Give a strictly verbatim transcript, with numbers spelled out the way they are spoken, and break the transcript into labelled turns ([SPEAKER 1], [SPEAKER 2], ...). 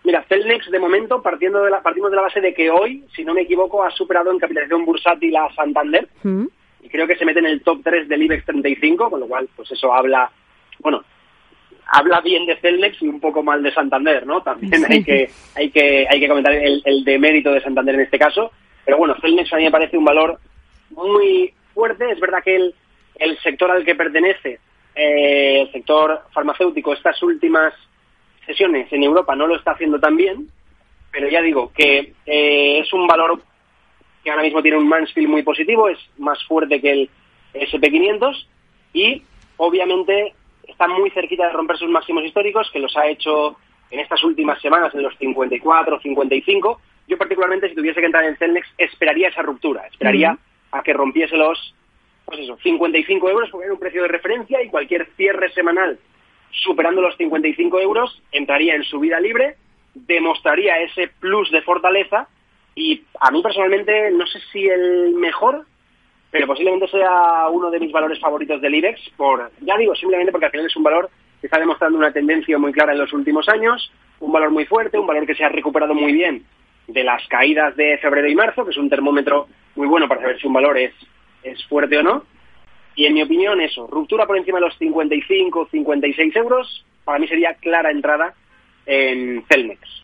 [SPEAKER 1] Mira, Celnex de momento, partiendo de la, partimos de la base de que hoy, si no me equivoco, ha superado en capitalización bursátil a Santander, mm. y creo que se mete en el top tres del IBEX treinta y cinco, con lo cual, pues eso habla, bueno, habla bien de Celnex y un poco mal de Santander, ¿no? También sí. hay que hay que hay que comentar el, el demérito de Santander en este caso, pero bueno, Celnex a mí me parece un valor muy fuerte. Es verdad que el, el sector al que pertenece, eh, el sector farmacéutico, estas últimas sesiones en Europa no lo está haciendo tan bien, pero ya digo que eh, es un valor que ahora mismo tiene un Mansfield muy positivo, es más fuerte que el ese and pe quinientos y obviamente está muy cerquita de romper sus máximos históricos, que los ha hecho en estas últimas semanas en los cincuenta y cuatro, cincuenta y cinco. Yo particularmente, si tuviese que entrar en Celnex, esperaría esa ruptura, esperaría uh-huh. a que rompiese los, pues eso, cincuenta y cinco euros, porque era un precio de referencia, y cualquier cierre semanal superando los cincuenta y cinco euros, entraría en subida libre, demostraría ese plus de fortaleza, y a mí personalmente, no sé si el mejor, pero posiblemente sea uno de mis valores favoritos del IBEX, por, ya digo, simplemente porque al final es un valor que está demostrando una tendencia muy clara en los últimos años, un valor muy fuerte, un valor que se ha recuperado muy bien de las caídas de febrero y marzo, que es un termómetro muy bueno para saber si un valor es, es fuerte o no. Y en mi opinión, eso, ruptura por encima de los cincuenta y cinco, cincuenta y seis euros, para mí sería clara entrada en Celnex.